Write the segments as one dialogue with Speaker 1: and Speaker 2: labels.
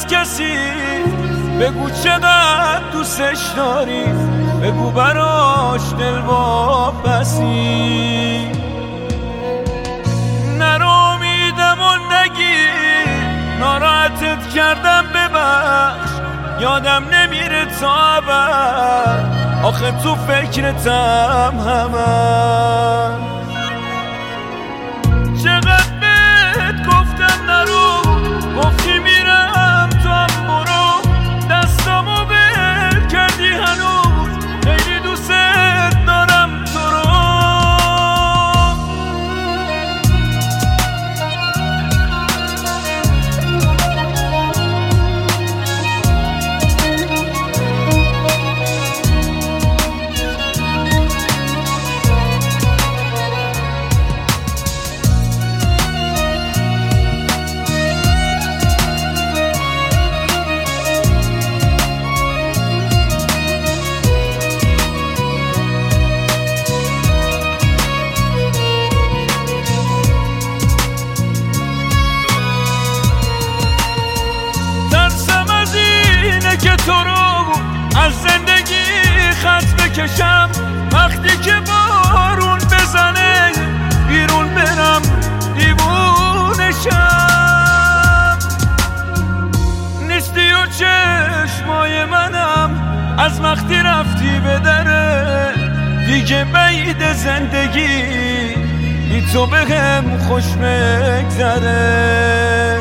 Speaker 1: کسی، بگو چقدر دوستش داری، بگو براش دل واپسی. ناامیدم و نگیر، ناراحتت کردم ببخش، یادم نمیره تا ابد، آخه تو فکرتم همه. چقدر بهت گفتم نرو، گفتی میرم تو هم برو، دستامو ول کردی هنوز، خیلی دوست دارم تو رو. که تو رو از زندگی خط بکشم، وقتی که بارون بزنه بیرون برم دیوونشم. نیستی و چشمای منم از وقتی رفتی به دره، دیگه بعید زندگی بی تو بهم خوش بگذره.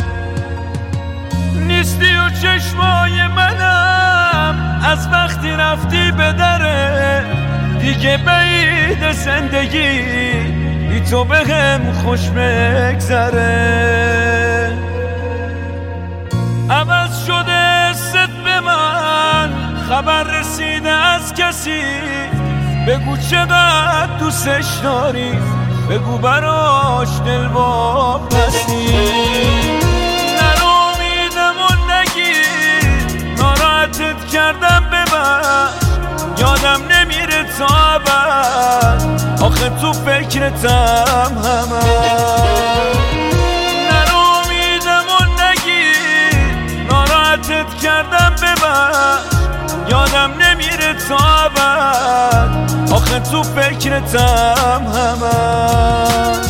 Speaker 1: نیستی و چشمای منم از وقتی رفتی به دره، دیگه بعید زندگی بی تو بهم خوش بگذره. عوض شده ست به من، خبر رسیده از کسی، بگو چقدر دوستش داری، بگو براش دل واپسی. ناراحتت کردم ببخش، یادم نمیره تا ابد، آخه تو فکرتم همه. ناامیدم و نگیر، ناراحتت کردم ببخش، یادم نمیره تا ابد، آخه تو فکرتم همه.